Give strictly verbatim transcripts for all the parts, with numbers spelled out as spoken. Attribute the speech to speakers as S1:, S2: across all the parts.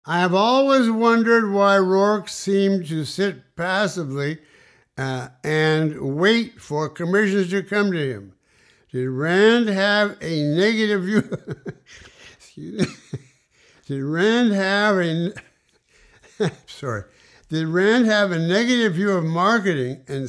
S1: I have always wondered why Rourke seemed to sit passively uh, and wait for commissions to come to him. Did Rand have a negative view? Excuse me. Did Rand have a... sorry. Did Rand have a negative view of marketing? And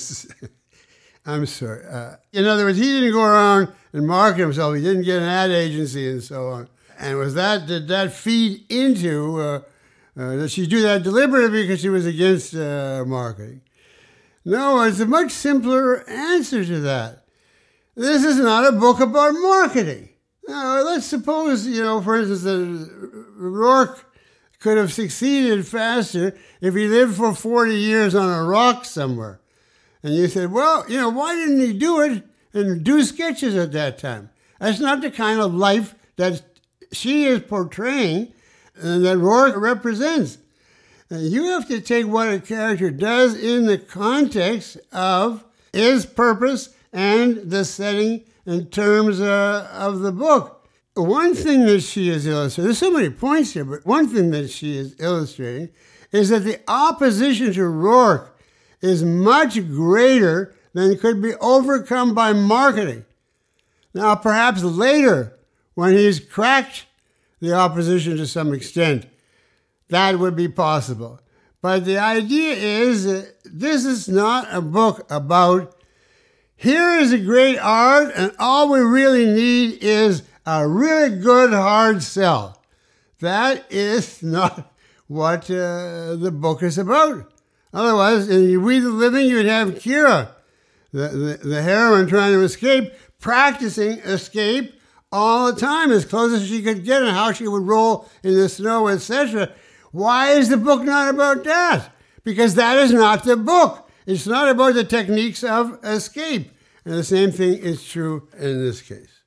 S1: I'm sorry. Uh, in other words, he didn't go around and market himself. He didn't get an ad agency and so on. And was that did that feed into... Uh, Uh, did she do that deliberately because she was against uh, marketing? No, it's a much simpler answer to that. This is not a book about marketing. Now, let's suppose, you know, for instance, that Rourke could have succeeded faster if he lived for forty years on a rock somewhere. And you said, well, you know, why didn't he do it and do sketches at that time? That's not the kind of life that she is portraying and that Rourke represents. And you have to take what a character does in the context of his purpose and the setting and terms uh, of the book. One thing that she is illustrating, there's so many points here, but one thing that she is illustrating is that the opposition to Rourke is much greater than could be overcome by marketing. Now, perhaps later, when he's cracked the opposition to some extent, that would be possible. But the idea is that this is not a book about, here is a great art, and all we really need is a really good hard sell. That is not what uh, the book is about. Otherwise, in We the Living, you'd have Kira, the, the, the heroine trying to escape, practicing escape all the time, as close as she could get, and how she would roll in the snow, et cetera. Why is the book not about that? Because that is not the book. It's not about the techniques of escape. And the same thing is true in this case.